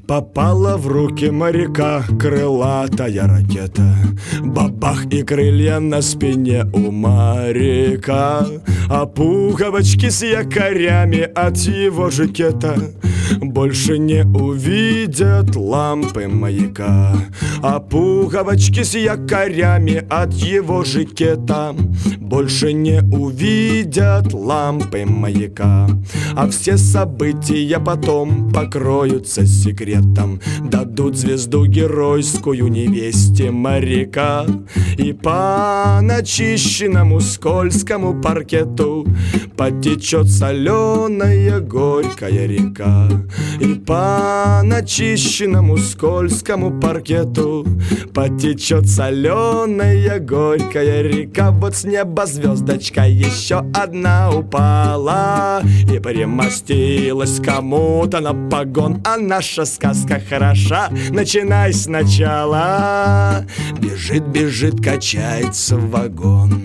Попала в руки моряка крылатая ракета. Бабах, и крылья на спине у моряка, а пуговочки с якорями от его жакета больше не увидят лампы маяка. А пуговочки с якорями от его жакета больше не увидят лампы маяка. А все события потом покроются секретом, дадут звезду геройскую невесте моряка. И по начищенному скользкому паркету потечет соленая горькая река. И по начищенному скользкому паркету потечет соленая горькая река. Вот с неба звездочка еще одна упала и примостилась кому-то на погон. А наша сказка хороша, начинай сначала. Бежит, бежит, качается вагон.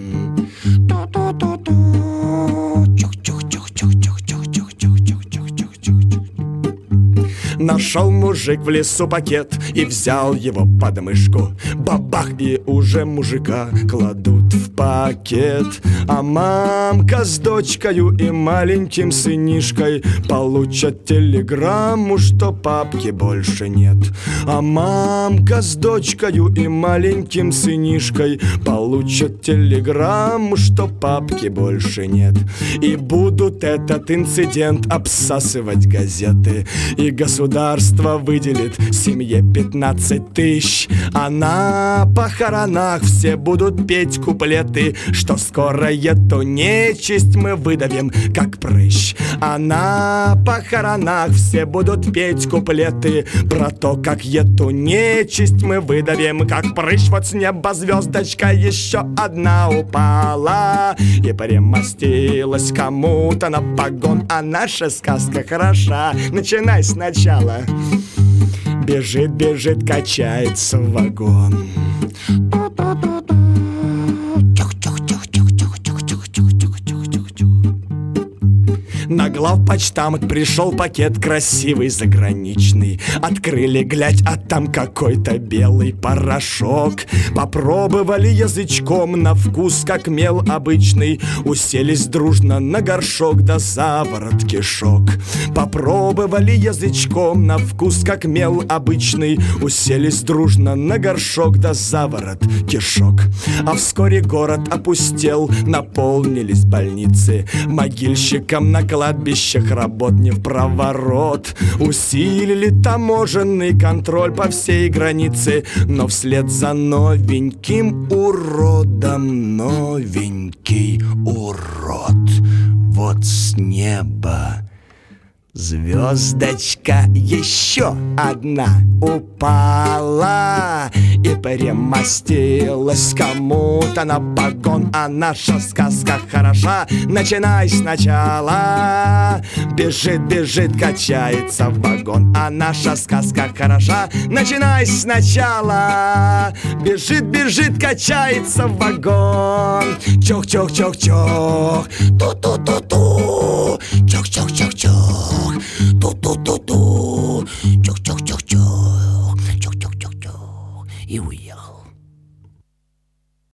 Нашел мужик в лесу пакет и взял его под мышку. Бабах, и уже мужика кладут в пакет. А мамка с дочкою и маленьким сынишкой получат телеграмму, что папки больше нет. А мамка с дочкою и маленьким сынишкой получат телеграмму, что папки больше нет. И будут этот инцидент обсасывать газеты, и государство выделит семье 15 тысяч. А на похоронах все будут петь куплеты, что скоро эту нечисть мы выдавим, как прыщ. А на похоронах все будут петь куплеты про то, как эту нечисть мы выдавим, как прыщ. Вот с неба звездочка еще одна упала и примостилась кому-то на погон. А наша сказка хороша, начинай сначала. Бежит, бежит, качается вагон. На главпочтамт пришел пакет красивый, заграничный. Открыли, глядь, а там какой-то белый порошок. Попробовали язычком, на вкус как мел обычный. Уселись дружно на горшок, да заворот кишок. Попробовали язычком, на вкус как мел обычный. Уселись дружно на горшок, да заворот кишок. А вскоре город опустел, наполнились больницы. Могильщикам на кладбищах работ не в проворот. Усилили таможенный контроль по всей границе, но вслед за новеньким уродом новенький урод. Вот с неба звездочка еще одна упала и примостилась кому-то на погон. А наша сказка хороша, начинай сначала. Бежит, бежит, качается вагон. А наша сказка хороша, начинай сначала. Бежит, бежит, качается вагон. Чох-чох-чох-чох, ту-ту-ту-ту, чох-чох-чох-чох, ту-ту-ту-ту, чох-чох-чох-чох, чох-чох-чох-чох, и уехал.